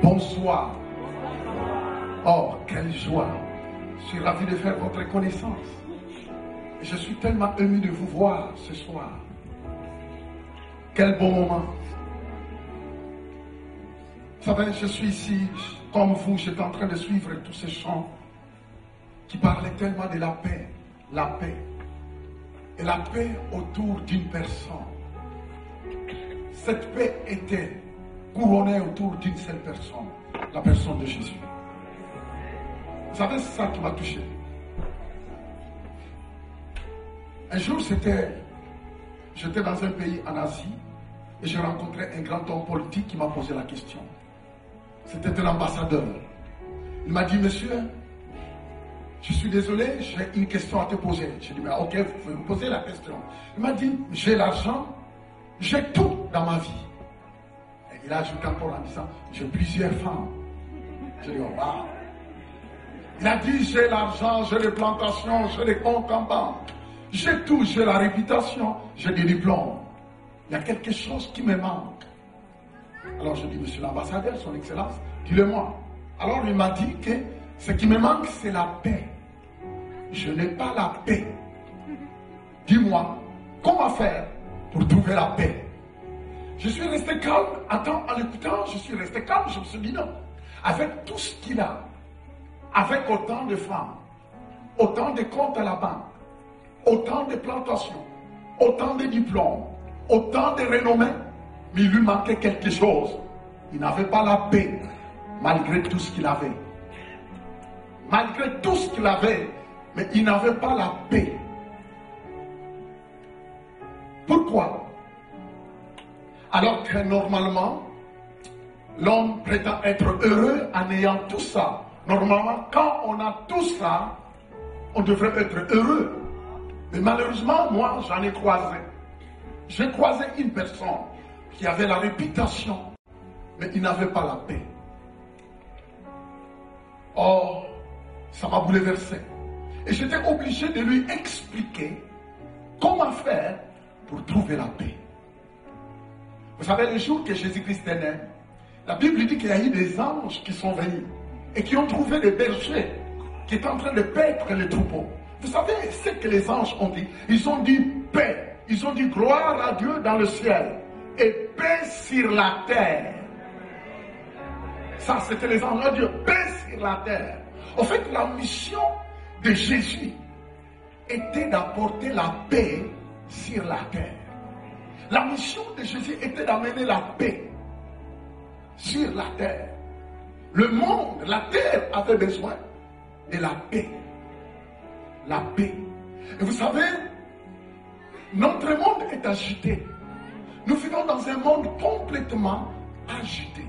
bonsoir. Oh, quelle joie. Je suis ravi de faire votre connaissance. Je suis tellement ému de vous voir ce soir. Quel beau moment. Vous savez, je suis ici, comme vous, j'étais en train de suivre tous ces chants qui parlaient tellement de la paix. La paix. Et la paix autour d'une personne. Cette paix était couronnée autour d'une seule personne, la personne de Jésus. Vous savez, c'est ça qui m'a touché. Un jour, j'étais dans un pays en Asie et j'ai rencontré un grand homme politique qui m'a posé la question. C'était un ambassadeur. Il m'a dit, monsieur, je suis désolé, j'ai une question à te poser. J'ai dit, mais ok, vous pouvez me poser la question. Il m'a dit, j'ai l'argent, j'ai tout dans ma vie. Et il a ajouté encore en disant, j'ai plusieurs femmes. J'ai dit, oh, wow. Il a dit, j'ai l'argent, j'ai les plantations, j'ai les comptes en banque. J'ai tout, j'ai la réputation, j'ai des diplômes. Il y a quelque chose qui me manque. Alors je dis, monsieur l'ambassadeur, son excellence, dis-le-moi. Alors il m'a dit que ce qui me manque, c'est la paix. Je n'ai pas la paix. Dis-moi, comment faire pour trouver la paix? Je suis resté calme, en l'écoutant, je suis resté calme, je me suis dit non. Avec tout ce qu'il a, avec autant de femmes, autant de comptes à la banque, autant de plantations, autant de diplômes, autant de renommées, mais il lui manquait quelque chose. Il n'avait pas la paix, malgré tout ce qu'il avait. Malgré tout ce qu'il avait, mais il n'avait pas la paix. Pourquoi? Alors que normalement, l'homme prétend être heureux en ayant tout ça. Normalement, quand on a tout ça, on devrait être heureux. Mais malheureusement, moi, j'en ai croisé. J'ai croisé une personne qui avait la réputation, mais il n'avait pas la paix. Oh, ça m'a bouleversé. Et j'étais obligé de lui expliquer comment faire pour trouver la paix. Vous savez, le jour que Jésus-Christ est né, la Bible dit qu'il y a eu des anges qui sont venus et qui ont trouvé des bergers qui étaient en train de paître les troupeaux. Vous savez ce que les anges ont dit? Ils ont dit paix. Ils ont dit gloire à Dieu dans le ciel et paix sur la terre. Ça, c'était les anges. Oh Dieu, paix sur la terre. En fait, la mission de Jésus était d'apporter la paix sur la terre. La mission de Jésus était d'amener la paix sur la terre. Le monde, la terre avait besoin de la paix. La paix. Et vous savez, notre monde est agité. Nous vivons dans un monde complètement agité.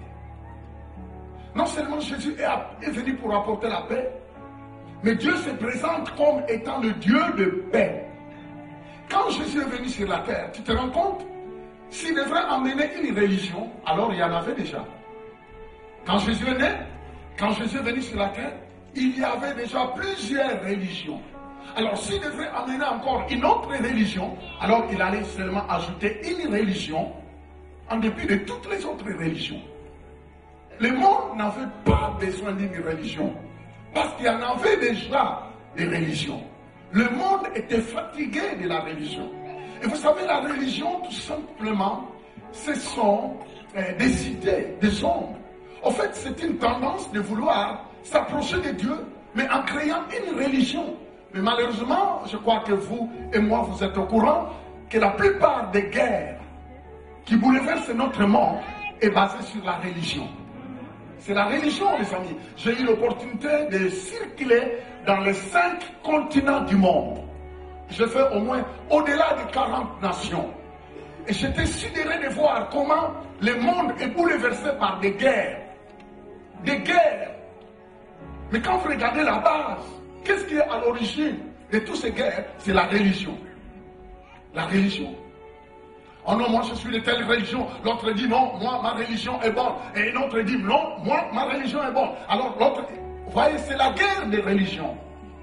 Non seulement Jésus est venu pour apporter la paix, mais Dieu se présente comme étant le Dieu de paix. Quand Jésus est venu sur la terre, tu te rends compte? S'il devrait amener une religion, alors il y en avait déjà. Quand Jésus est né, quand Jésus est venu sur la terre, il y avait déjà plusieurs religions. Alors s'il devrait amener encore une autre religion, alors il allait seulement ajouter une religion en dépit de toutes les autres religions. Le monde n'avait pas besoin d'une religion parce qu'il y en avait déjà des religions. Le monde était fatigué de la religion. Et vous savez, la religion, tout simplement, ce sont des idées, des ombres. En fait, c'est une tendance de vouloir s'approcher de Dieu, mais en créant une religion. Mais malheureusement, je crois que vous et moi, vous êtes au courant que la plupart des guerres qui bouleversent notre monde est basée sur la religion. C'est la religion, les amis. J'ai eu l'opportunité de circuler dans les 5 continents du monde. J'ai fait au moins au-delà de 40 nations. Et j'étais sidéré de voir comment le monde est bouleversé par des guerres. Des guerres. Mais quand vous regardez la base, qu'est-ce qui est à l'origine de toutes ces guerres? C'est la religion. La religion. Oh non, moi je suis de telle religion. L'autre dit non, moi ma religion est bonne. Et l'autre dit non, moi ma religion est bonne. Alors l'autre, vous voyez, c'est la guerre des religions.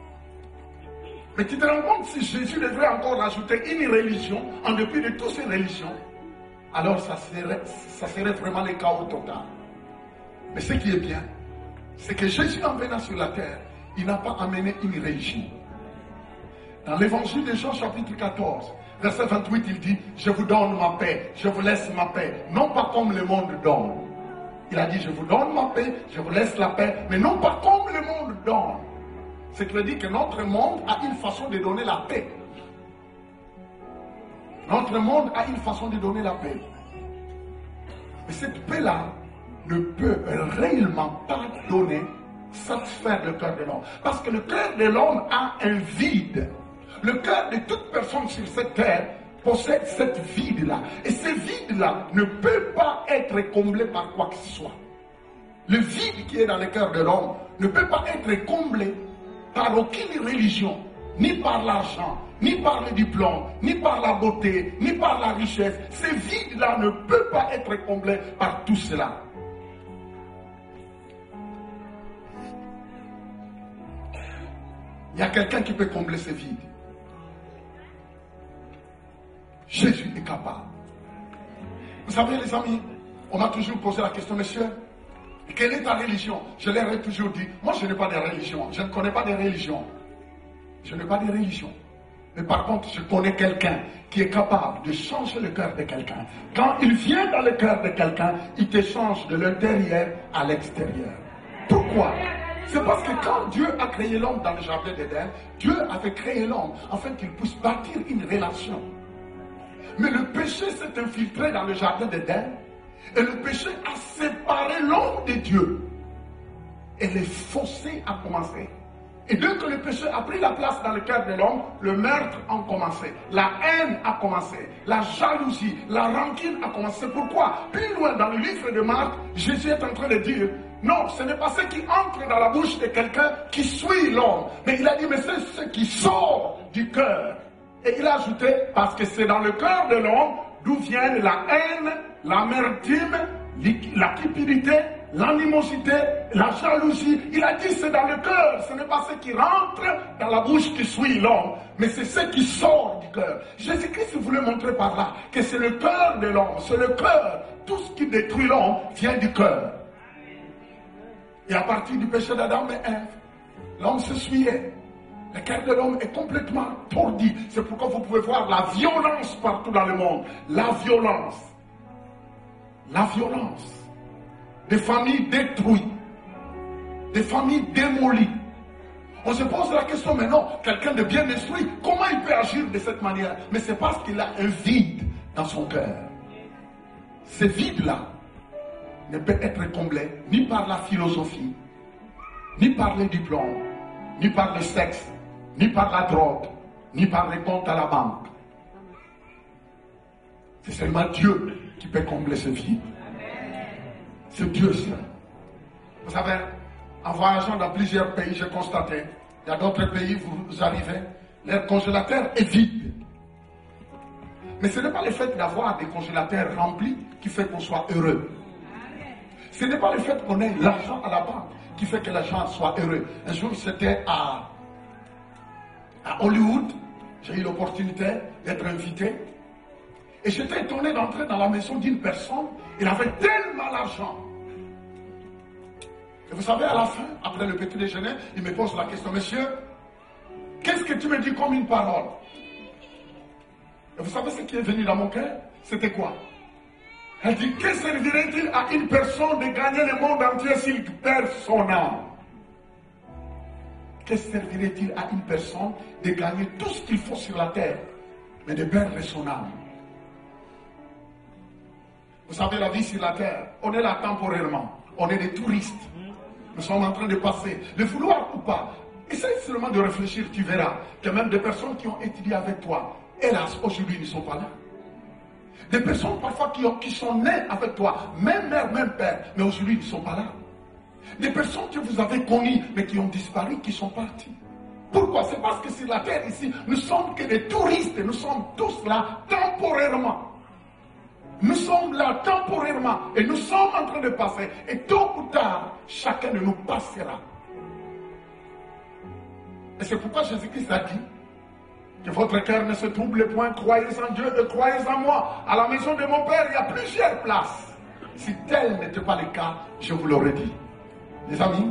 Mais tu te rends compte, si Jésus devrait encore rajouter une religion en dépit de toutes ces religions, alors ça serait vraiment le chaos total. Mais ce qui est bien, c'est que Jésus en venant sur la terre, il n'a pas amené une religion. Dans l'évangile de Jean chapitre 14, verset 28, il dit, je vous donne ma paix, je vous laisse ma paix, non pas comme le monde donne. Il a dit, je vous donne ma paix, je vous laisse la paix, mais non pas comme le monde donne. Ce qui veut dire que notre monde a une façon de donner la paix. Notre monde a une façon de donner la paix. Mais cette paix-là ne peut réellement pas donner, satisfaire le cœur de l'homme. Parce que le cœur de l'homme a un vide. Le cœur de toute personne sur cette terre possède cette vide-là. Et ce vide-là ne peut pas être comblé par quoi que ce soit. Le vide qui est dans le cœur de l'homme ne peut pas être comblé par aucune religion, ni par l'argent, ni par le diplôme, ni par la beauté, ni par la richesse. Ce vide-là ne peut pas être comblé par tout cela. Il y a quelqu'un qui peut combler ce vide. Jésus est capable. Vous savez les amis, on m'a toujours posé la question, monsieur, quelle est ta religion? Je leur ai toujours dit, moi je n'ai pas de religion, je ne connais pas de religion. Je n'ai pas de religion. Mais par contre, je connais quelqu'un qui est capable de changer le cœur de quelqu'un. Quand il vient dans le cœur de quelqu'un, il te change de l'intérieur à l'extérieur. Pourquoi? C'est parce que quand Dieu a créé l'homme dans le jardin d'Éden, Dieu avait créé l'homme afin qu'il puisse bâtir une relation. Mais le péché s'est infiltré dans le jardin d'Éden et le péché a séparé l'homme de Dieu. Et le fossé a commencé. Et dès que le péché a pris la place dans le cœur de l'homme, le meurtre a commencé, la haine a commencé, la jalousie, la rancune a commencé. Pourquoi? Plus loin dans le livre de Marc, Jésus est en train de dire, non, ce n'est pas ce qui entre dans la bouche de quelqu'un qui suit l'homme. Mais il a dit, mais c'est ce qui sort du cœur. Et il a ajouté, parce que c'est dans le cœur de l'homme d'où viennent la haine, l'amertume, la cupidité, l'animosité, la jalousie. Il a dit c'est dans le cœur, ce n'est pas ce qui rentre dans la bouche qui suit l'homme, mais c'est ce qui sort du cœur. Jésus-Christ voulait montrer par là que c'est le cœur de l'homme, c'est le cœur. Tout ce qui détruit l'homme vient du cœur. Et à partir du péché d'Adam et Ève, l'homme se suyait. Le cœur de l'homme est complètement tordu. C'est pourquoi vous pouvez voir la violence partout dans le monde. La violence. La violence. Des familles détruites. Des familles démolies. On se pose la question, mais non, quelqu'un de bien instruit, comment il peut agir de cette manière? Mais c'est parce qu'il a un vide dans son cœur. Ce vide-là ne peut être comblé ni par la philosophie, ni par les diplômes, ni par le sexe, ni par la drogue, ni par les comptes à la banque. C'est seulement Dieu qui peut combler ce vide. C'est Dieu seul. Vous savez, en voyageant dans plusieurs pays, j'ai constaté, il y a d'autres pays, vous arrivez, leur congélateur est vide. Mais ce n'est pas le fait d'avoir des congélateurs remplis qui fait qu'on soit heureux. Ce n'est pas le fait qu'on ait l'argent à la banque qui fait que les gens soient heureux. Un jour, c'était à Hollywood. J'ai eu l'opportunité d'être invité. Et j'étais étonné d'entrer dans la maison d'une personne. Il avait tellement d'argent. Et vous savez, à la fin, après le petit déjeuner, il me pose la question, monsieur, qu'est-ce que tu me dis comme une parole? Et vous savez ce qui est venu dans mon cœur? C'était quoi? Elle dit, que servirait-il à une personne de gagner le monde entier s'il perd son âme? Que servirait-il à une personne de gagner tout ce qu'il faut sur la terre, mais de perdre son âme? Vous savez, la vie sur la terre, on est là temporairement. On est des touristes. Nous sommes en train de passer, le vouloir ou pas. Essaye seulement de réfléchir, tu verras que même des personnes qui ont étudié avec toi, hélas, aujourd'hui, ne sont pas là. Des personnes parfois qui sont nées avec toi, même mère, même père, mais aujourd'hui ils ne sont pas là. Des personnes que vous avez connues, mais qui ont disparu, qui sont parties. Pourquoi? C'est parce que sur la terre ici, nous sommes que des touristes, nous sommes tous là temporairement. Nous sommes là temporairement et nous sommes en train de passer. Et tôt ou tard, chacun de nous passera. Et c'est pourquoi Jésus-Christ a dit que votre cœur ne se trouble point, croyez en Dieu et croyez en moi. À la maison de mon Père, il y a plusieurs places. Si tel n'était pas le cas, je vous l'aurais dit. Les amis,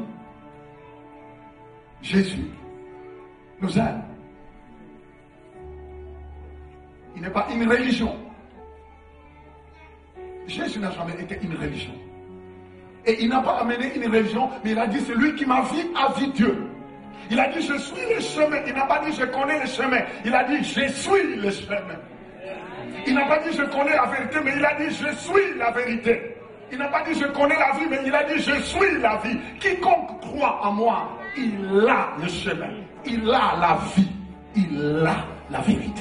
Jésus nous aime. Il n'est pas une religion. Jésus n'a jamais été une religion. Et il n'a pas amené une religion, mais il a dit, celui qui m'a vu a vu Dieu. Il a dit, je suis le chemin. Il n'a pas dit, je connais le chemin. Il a dit, je suis le chemin. Il n'a pas dit, je connais la vérité, mais il a dit, je suis la vérité. Il n'a pas dit, je connais la vie, mais il a dit, je suis la vie. Quiconque croit en moi, il a le chemin. Il a la vie. Il a la vérité.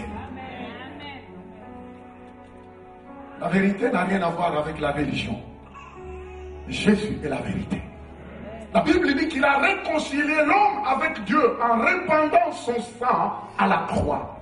La vérité n'a rien à voir avec la religion. Jésus est la vérité. La Bible dit qu'il a réconcilié l'homme avec Dieu en répandant son sang à la croix.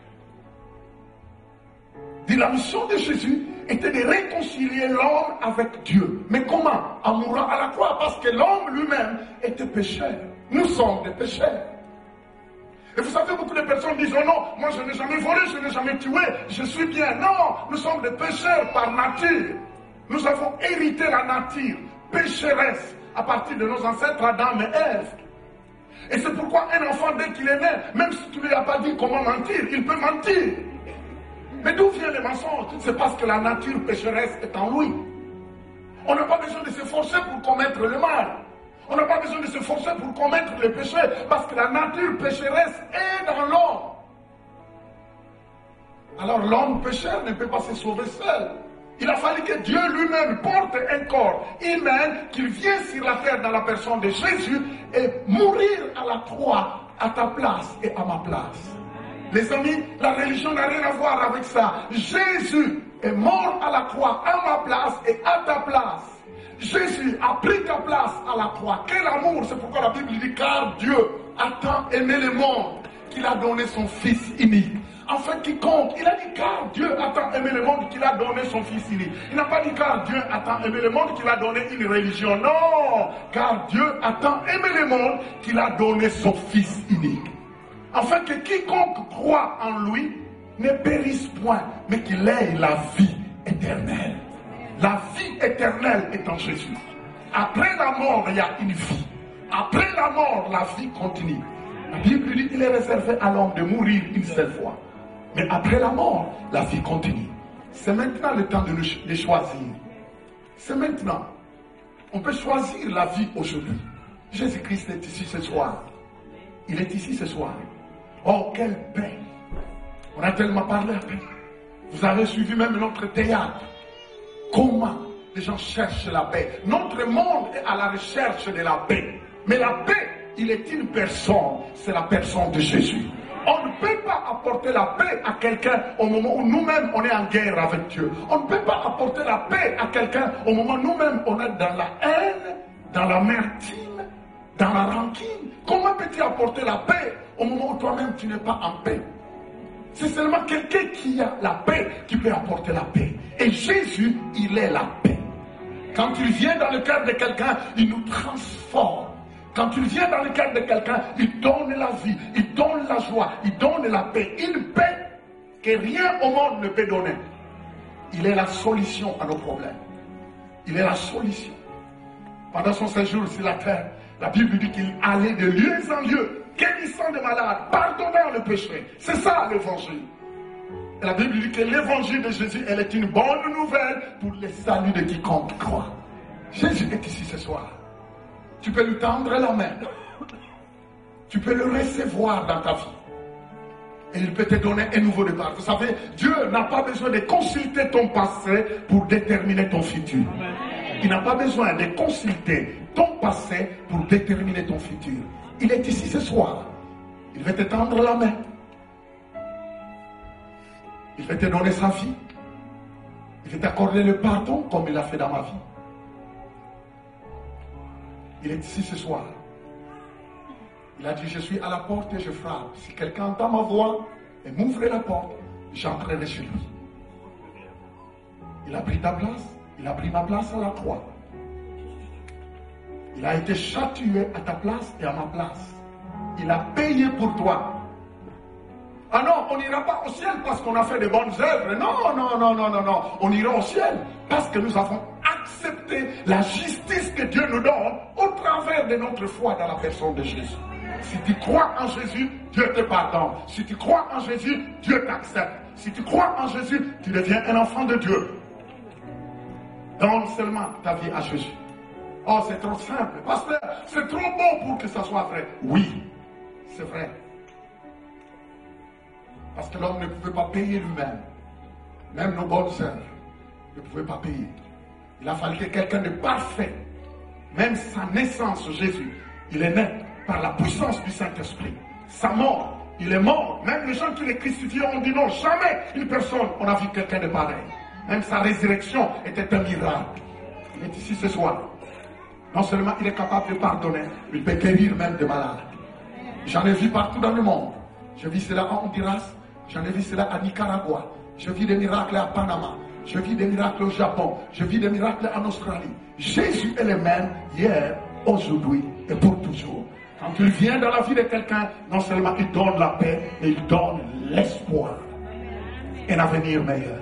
Dit la mission de Jésus était de réconcilier l'homme avec Dieu. Mais comment? En mourant à la croix, parce que l'homme lui-même était pécheur. Nous sommes des pécheurs. Et vous savez, beaucoup de personnes disent, oh non, moi je n'ai jamais volé, je n'ai jamais tué, je suis bien. Non, nous sommes des pécheurs par nature. Nous avons hérité la nature pécheresse à partir de nos ancêtres Adam et Ève. Et c'est pourquoi un enfant, dès qu'il est né, même si tu ne lui as pas dit comment mentir, il peut mentir. Mais d'où vient le mensonge? C'est parce que la nature pécheresse est en lui. On n'a pas besoin de s'efforcer pour commettre le mal. On n'a pas besoin de s'efforcer pour commettre le péché, parce que la nature pécheresse est dans l'homme. Alors l'homme pécheur ne peut pas se sauver seul. Il a fallu que Dieu lui-même porte un corps humain, qu'il vienne sur la terre dans la personne de Jésus et mourir à la croix à ta place et à ma place. Les amis, la religion n'a rien à voir avec ça. Jésus est mort à la croix à ma place et à ta place. Jésus a pris ta place à la croix. Quel amour! C'est pourquoi la Bible dit, car Dieu a tant aimé le monde qu'il a donné son Fils unique. Enfin, quiconque, il a dit car Dieu a tant aimé le monde qu'il a donné son Fils unique. Il n'a pas dit car Dieu a tant aimé le monde qu'il a donné une religion. Non, car Dieu a tant aimé le monde qu'il a donné son Fils unique. Afin que quiconque croit en lui ne périsse point, mais qu'il ait la vie éternelle. La vie éternelle est en Jésus. Après la mort, il y a une vie. Après la mort, la vie continue. La Bible dit qu'il est réservé à l'homme de mourir une seule fois. Mais après la mort, la vie continue. C'est maintenant le temps de choisir. C'est maintenant. On peut choisir la vie aujourd'hui. Jésus-Christ est ici ce soir. Il est ici ce soir. Oh, quelle paix. On a tellement parlé à paix. Vous avez suivi même notre théâtre. Comment les gens cherchent la paix. Notre monde est à la recherche de la paix. Mais la paix, il est une personne. C'est la personne de Jésus. On ne peut pas apporter la paix à quelqu'un au moment où nous-mêmes on est en guerre avec Dieu. On ne peut pas apporter la paix à quelqu'un au moment où nous-mêmes on est dans la haine, dans l'amertume, dans la rancune. Comment peux-tu apporter la paix au moment où toi-même tu n'es pas en paix? C'est seulement quelqu'un qui a la paix qui peut apporter la paix. Et Jésus, il est la paix. Quand il vient dans le cœur de quelqu'un, il nous transforme. Quand il vient dans le cœur de quelqu'un, il donne la vie, il donne la joie, il donne la paix. Une paix que rien au monde ne peut donner. Il est la solution à nos problèmes. Il est la solution. Pendant son séjour sur la terre, la Bible dit qu'il allait de lieu en lieu, guérissant des malades, pardonnant le péché. C'est ça l'évangile. Et la Bible dit que l'évangile de Jésus, elle est une bonne nouvelle pour le salut de quiconque croit. Jésus est ici ce soir. Tu peux lui tendre la main. Tu peux le recevoir dans ta vie. Et il peut te donner un nouveau départ. Vous savez, Dieu n'a pas besoin de consulter ton passé pour déterminer ton futur. Il n'a pas besoin de consulter ton passé pour déterminer ton futur. Il est ici ce soir. Il veut te tendre la main. Il veut te donner sa vie. Il veut t'accorder le pardon comme il l'a fait dans ma vie. Il est ici ce soir. Il a dit, je suis à la porte et je frappe. Si quelqu'un entend ma voix et m'ouvre la porte, j'entrerai chez lui. Il a pris ta place. Il a pris ma place à la croix. Il a été châtié à ta place et à ma place. Il a payé pour toi. Ah non, on n'ira pas au ciel parce qu'on a fait de bonnes œuvres. Non, non, non, non, non, non. On ira au ciel parce que nous avons accepter la justice que Dieu nous donne au travers de notre foi dans la personne de Jésus. Si tu crois en Jésus, Dieu te pardonne. Si tu crois en Jésus, Dieu t'accepte. Si tu crois en Jésus, tu deviens un enfant de Dieu. Donne seulement ta vie à Jésus. Oh, c'est trop simple. Pasteur, c'est trop beau pour que ça soit vrai. Oui, c'est vrai. Parce que l'homme ne pouvait pas payer lui-même. Même nos bonnes sœurs ne pouvaient pas payer. Il a fallu que quelqu'un de parfait, même sa naissance, Jésus, il est né par la puissance du Saint-Esprit. Sa mort, il est mort. Même les gens qui les crucifiaient ont dit non, jamais une personne, on a vu quelqu'un de pareil. Même sa résurrection était un miracle. Il est ici ce soir. Non seulement il est capable de pardonner, mais il peut guérir même des malades. J'en ai vu partout dans le monde. Je vis cela en Honduras, j'en ai vu cela à Nicaragua. Je vis des miracles à Panama. Je vis des miracles au Japon. Je vis des miracles en Australie. Jésus est le même hier, aujourd'hui et pour toujours. Quand il vient dans la vie de quelqu'un, non seulement il donne la paix, mais il donne l'espoir. Un avenir meilleur.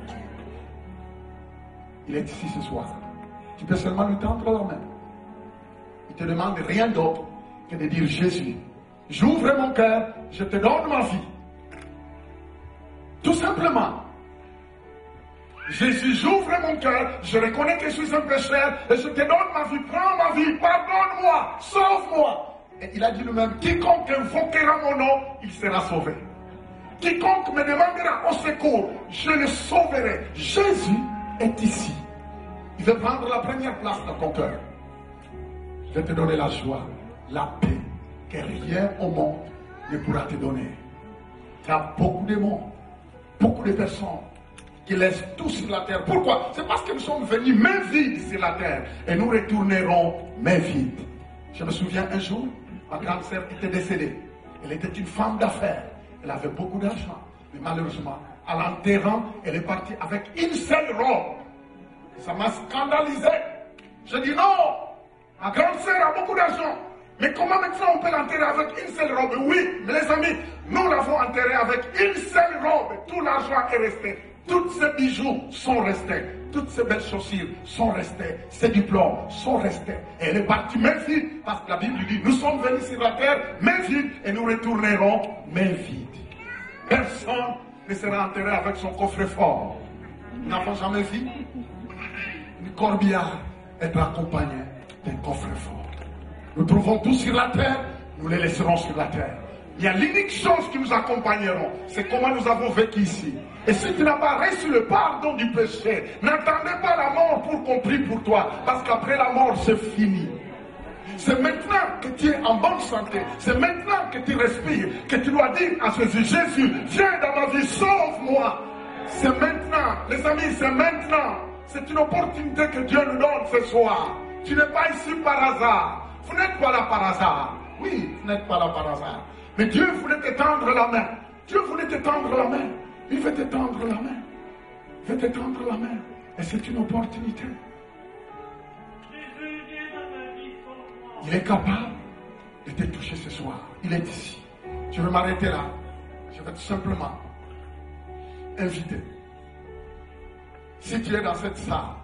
Il est ici ce soir. Tu peux seulement lui tendre la main. Il te demande rien d'autre que de dire Jésus, j'ouvre mon cœur, je te donne ma vie. Tout simplement. Jésus, j'ouvre mon cœur, je reconnais que je suis un pécheur et je te donne ma vie, prends ma vie, pardonne-moi, sauve-moi. Et il a dit lui-même, quiconque invoquera mon nom, il sera sauvé. Quiconque me demandera au secours, je le sauverai. Jésus est ici. Il veut prendre la première place dans ton cœur. Je vais te donner la joie, la paix, que rien au monde ne pourra te donner. Il y a beaucoup de monde, beaucoup de personnes qui laissent tout sur la terre. Pourquoi? C'est parce que nous sommes venus main vide sur la terre et nous retournerons main vide. Je me souviens un jour, ma grande sœur était décédée. Elle était une femme d'affaires. Elle avait beaucoup d'argent. Mais malheureusement, à l'enterrant, elle est partie avec une seule robe. Ça m'a scandalisé. Je dis non, ma grande sœur a beaucoup d'argent. Mais comment maintenant on peut l'enterrer avec une seule robe? Oui, mais les amis, nous l'avons enterré avec une seule robe. Tout l'argent est resté. Tous ces bijoux sont restés. Toutes ces belles chaussures sont restées. Ces diplômes sont restés. Et elle est partie main vide. Parce que la Bible dit, nous sommes venus sur la terre main vide et nous retournerons main vide. Personne ne sera enterré avec son coffre-fort. Nous n'avons jamais vu une corbillard être accompagnée d'un coffre-fort. Nous trouvons tout sur la terre, nous les laisserons sur la terre. Il y a l'unique chose qui nous accompagneront, c'est comment nous avons vécu ici. Et si tu n'as pas reçu le pardon du péché, n'attendez pas la mort pour qu'on prie pour toi, parce qu'après la mort, c'est fini. C'est maintenant que tu es en bonne santé, c'est maintenant que tu respires, que tu dois dire à Jésus, Jésus, viens dans ma vie, sauve-moi. C'est maintenant, les amis, c'est maintenant. C'est une opportunité que Dieu nous donne ce soir. Tu n'es pas ici par hasard. Vous n'êtes pas là par hasard. Oui, vous n'êtes pas là par hasard. Mais Dieu voulait te tendre la main. Dieu voulait te tendre la main. Il veut te tendre la main. Il veut te tendre la main. Et c'est une opportunité. Il est capable de te toucher ce soir. Il est ici. Je vais m'arrêter là. Je vais tout simplement inviter. Si tu es dans cette salle,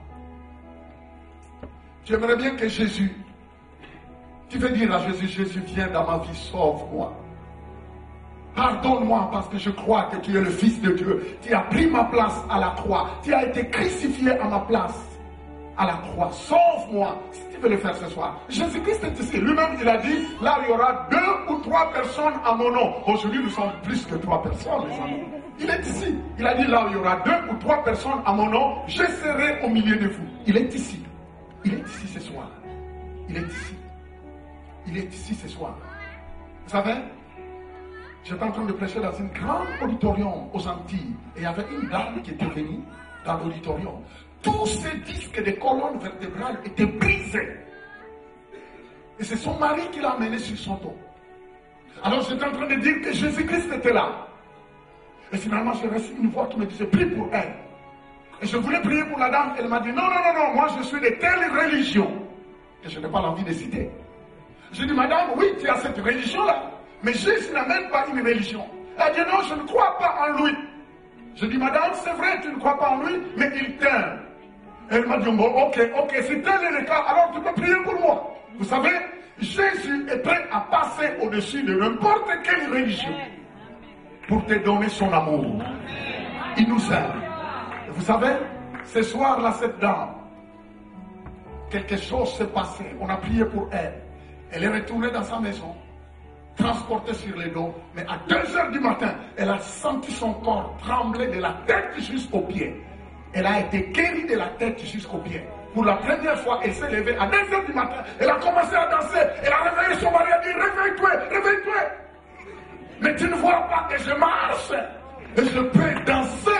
tu aimerais bien que Jésus, tu veux dire à Jésus, Jésus, viens dans ma vie, sauve-moi. Pardonne-moi parce que je crois que tu es le Fils de Dieu. Tu as pris ma place à la croix. Tu as été crucifié à ma place à la croix. Sauve-moi. Si tu veux le faire ce soir. Jésus-Christ est ici. Lui-même, il a dit, là, il y aura 2 ou 3 personnes à mon nom. Aujourd'hui, nous sommes plus que 3 personnes, les amis. Il est ici. Il a dit, là, il y aura 2 ou 3 personnes à mon nom. Je serai au milieu de vous. Il est ici. Il est ici ce soir. Il est ici. Il est ici ce soir. Vous savez, j'étais en train de prêcher dans une grande auditorium aux Antilles. Et il y avait une dame qui était venue dans l'auditorium. Tous ces disques de colonnes vertébrales étaient brisés. Et c'est son mari qui l'a amené sur son dos. Alors j'étais en train de dire que Jésus-Christ était là. Et finalement, j'ai reçu une voix qui me disait, prie pour elle. Et je voulais prier pour la dame. Elle m'a dit, non, non, non, non, moi je suis de telle religion. Et je n'ai pas l'envie de citer. Je dis, madame, oui, tu as cette religion-là. Mais Jésus n'a même pas une religion. Elle a dit, non, je ne crois pas en lui. Je dis, madame, c'est vrai, tu ne crois pas en lui, mais il t'aime. Elle m'a dit, bon, ok, si tel est le cas, alors tu peux prier pour moi. Vous savez, Jésus est prêt à passer au-dessus de n'importe quelle religion pour te donner son amour. Il nous aime. Vous savez, ce soir-là, cette dame, quelque chose s'est passé. On a prié pour elle. Elle est retournée dans sa maison, transportée sur les dos. Mais à 2h du matin, elle a senti son corps trembler de la tête jusqu'aux pieds. Elle a été guérie de la tête jusqu'aux pieds. Pour la première fois, elle s'est levée à 2h du matin. Elle a commencé à danser. Elle a réveillé son mari. Elle a dit, réveille-toi, réveille-toi. Mais tu ne vois pas que je marche. Et je peux danser.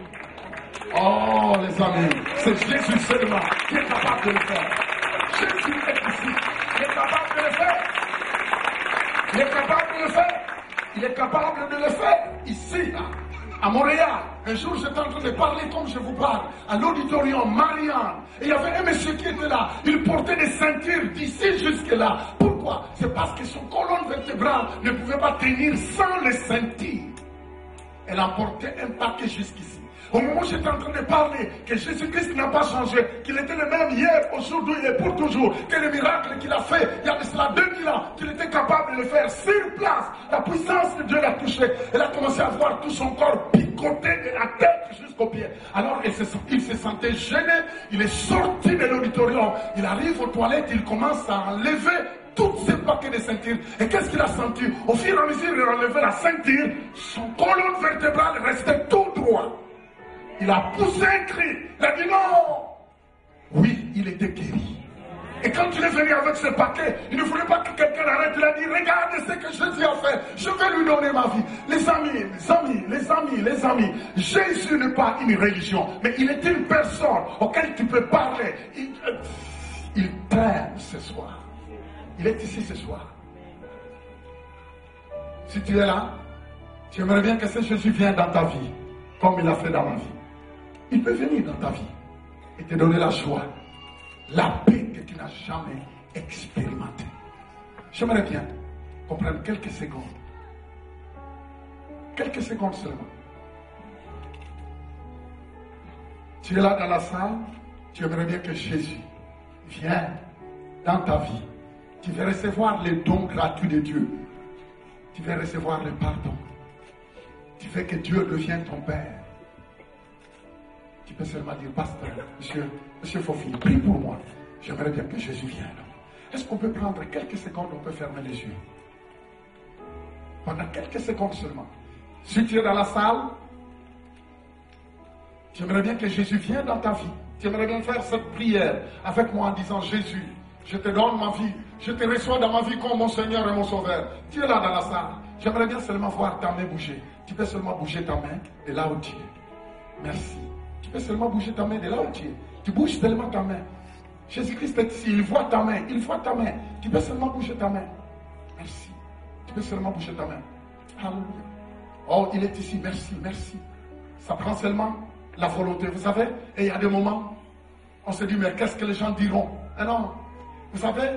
Oh, les amis, c'est Jésus seulement qui est capable de le faire. Jésus est ici. Il est capable de le faire. Il est capable de le faire. Il est capable de le faire. Ici, là, à Montréal. Un jour, j'étais en train de parler comme je vous parle, à l'auditorium, Marianne. Et il y avait un monsieur qui était là. Il portait des ceintures d'ici jusque-là. Pourquoi? C'est parce que son colonne vertébrale ne pouvait pas tenir sans les ceintures. Elle a porté un paquet jusqu'ici. Au moment où j'étais en train de parler, que Jésus-Christ n'a pas changé, qu'il était le même hier, aujourd'hui et pour toujours, que le miracle qu'il a fait, il y a de cela 2000 ans, qu'il était capable de le faire sur place. La puissance de Dieu l'a touché. Elle a commencé à voir tout son corps picoté de la tête jusqu'aux pieds. Alors il se sentait gêné, il est sorti de l'auditorium, il arrive aux toilettes, il commence à enlever tous ces paquets de ceintures. Et qu'est-ce qu'il a senti? Au fur et à mesure il enlevait la ceinture, son colonne vertébrale restait tout droit. Il a poussé un cri. Il a dit non. Oui, il était guéri. Et quand il est venu avec ce paquet, il ne voulait pas que quelqu'un l'arrête. Il a dit, regardez ce que Jésus a fait. Je vais lui donner ma vie. Les amis. Jésus n'est pas une religion, mais il est une personne auquel tu peux parler. Il t'aime ce soir. Il est ici ce soir. Si tu es là, tu aimerais bien que ce Jésus vienne dans ta vie, comme il l'a fait dans ma vie. Il peut venir dans ta vie et te donner la joie, la paix que tu n'as jamais expérimentée. J'aimerais bien qu'on prenne quelques secondes. Quelques secondes seulement. Tu es là dans la salle, tu aimerais bien que Jésus vienne dans ta vie. Tu vas recevoir les dons gratuits de Dieu. Tu vas recevoir le pardon. Tu fais que Dieu devienne ton Père. Tu peux seulement dire, pasteur, monsieur Fofi, prie pour moi. J'aimerais bien que Jésus vienne. Est-ce qu'on peut prendre quelques secondes, on peut fermer les yeux? Pendant quelques secondes seulement. Si tu es dans la salle, tu aimerais bien que Jésus vienne dans ta vie. Tu aimerais bien faire cette prière avec moi en disant, Jésus, je te donne ma vie. Je te reçois dans ma vie comme mon Seigneur et mon Sauveur. Tu es là dans la salle. J'aimerais bien seulement voir ta main bouger. Tu peux seulement bouger ta main de là où tu es. Merci. Tu peux seulement bouger ta main de là où tu es. Tu bouges seulement ta main. Jésus-Christ est ici, il voit ta main, il voit ta main. Tu peux seulement bouger ta main. Merci. Tu peux seulement bouger ta main. Alléluia. Oh, il est ici, merci, merci. Ça prend seulement la volonté, vous savez. Et il y a des moments, on se dit, mais qu'est-ce que les gens diront? Ah non, vous savez,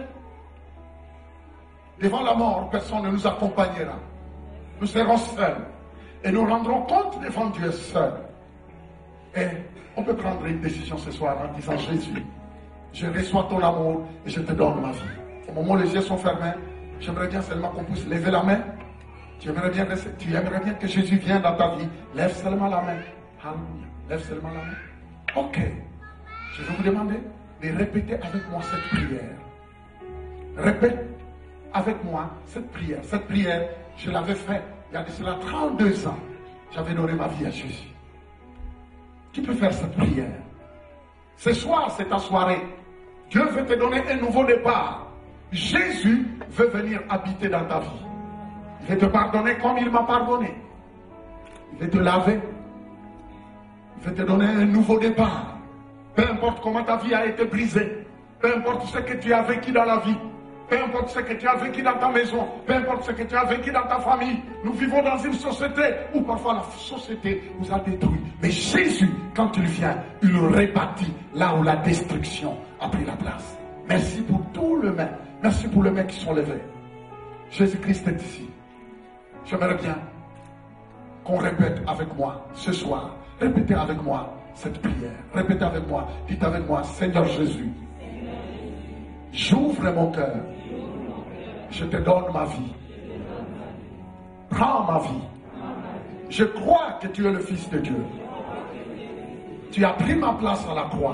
devant la mort, personne ne nous accompagnera. Nous serons seuls. Et nous rendrons compte devant Dieu seul. Et on peut prendre une décision ce soir en disant, Jésus, je reçois ton amour et je te donne ma vie. Au moment où les yeux sont fermés, j'aimerais bien seulement qu'on puisse lever la main. Tu aimerais bien que Jésus vienne dans ta vie. Lève seulement la main. Alléluia. Lève seulement la main. Ok. Je vais vous demander de répéter avec moi cette prière. Répète avec moi cette prière. Cette prière, je l'avais faite il y a de cela 32 ans. J'avais donné ma vie à Jésus. Qui peut faire cette prière? Ce soir, c'est ta soirée. Dieu veut te donner un nouveau départ. Jésus veut venir habiter dans ta vie. Il veut te pardonner comme il m'a pardonné. Il veut te laver. Il veut te donner un nouveau départ. Peu importe comment ta vie a été brisée. Peu importe ce que tu as vécu dans la vie. Peu importe ce que tu as vécu dans ta maison. Peu importe ce que tu as vécu dans ta famille. Nous vivons dans une société où parfois la société nous a détruits. Mais Jésus, quand il vient, il le rebâtit là où la destruction a pris la place. Merci pour tout le main. Merci pour les mains qui sont levées. Jésus-Christ est ici. J'aimerais bien qu'on répète avec moi ce soir. Répétez avec moi. cette prière. Répétez avec moi. Dites avec moi, Seigneur Jésus, j'ouvre mon cœur. Je te donne ma vie. Prends ma vie. Je crois que tu es le Fils de Dieu. Tu as pris ma place à la croix.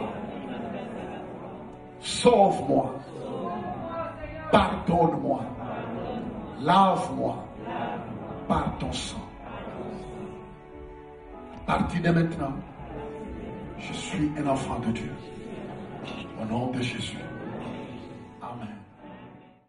Sauve-moi. Pardonne-moi. Lave-moi par ton sang. À partir de maintenant, je suis un enfant de Dieu. Au nom de Jésus.